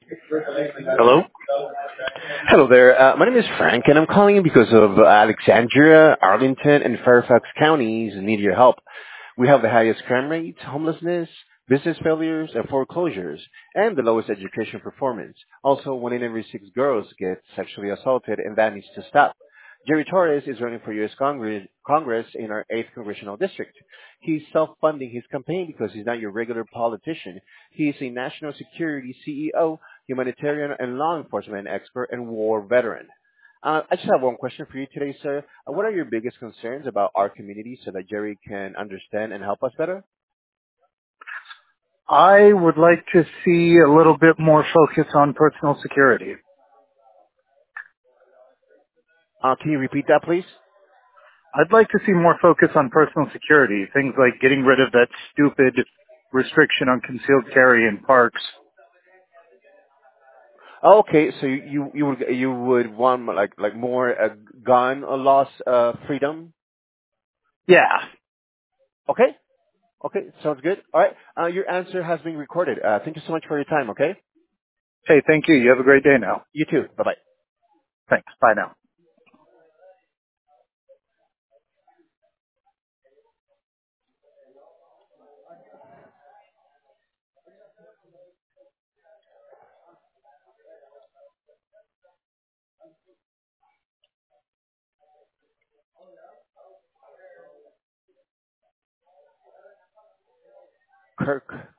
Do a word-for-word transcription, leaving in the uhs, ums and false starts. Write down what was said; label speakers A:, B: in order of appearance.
A: Hello?
B: Hello there. Uh, my name is Frank, and I'm calling you because of Alexandria, Arlington, and Fairfax counties need your help. We have the highest crime rates, homelessness, business failures, and foreclosures, and the lowest education performance. Also, one in every six girls get sexually assaulted, and that needs to stop. Jerry Torres is running for U S. Congress, Congress in our eighth Congressional District. He's self-funding his campaign because he's not your regular politician. He is a national security C E O, humanitarian and law enforcement expert, and war veteran. Uh, I just have one question for you today, sir. Uh, what are your biggest concerns about our community so that Jerry can understand and help us better?
A: I would like to see a little bit more focus on personal security.
B: Uh, can you repeat that, please?
A: I'd like to see more focus on personal security. Things like getting rid of that stupid restriction on concealed carry in parks.
B: Oh, okay, so you you you would you would want like like more uh, gun uh, laws uh, freedom?
A: Yeah.
B: Okay, okay, sounds good. All right, uh, your answer has been recorded. Uh, thank you so much for your time. Okay,
A: Hey, thank you. You have a great day now.
B: you too. Bye bye.
A: Thanks. Bye now.
B: Kirk.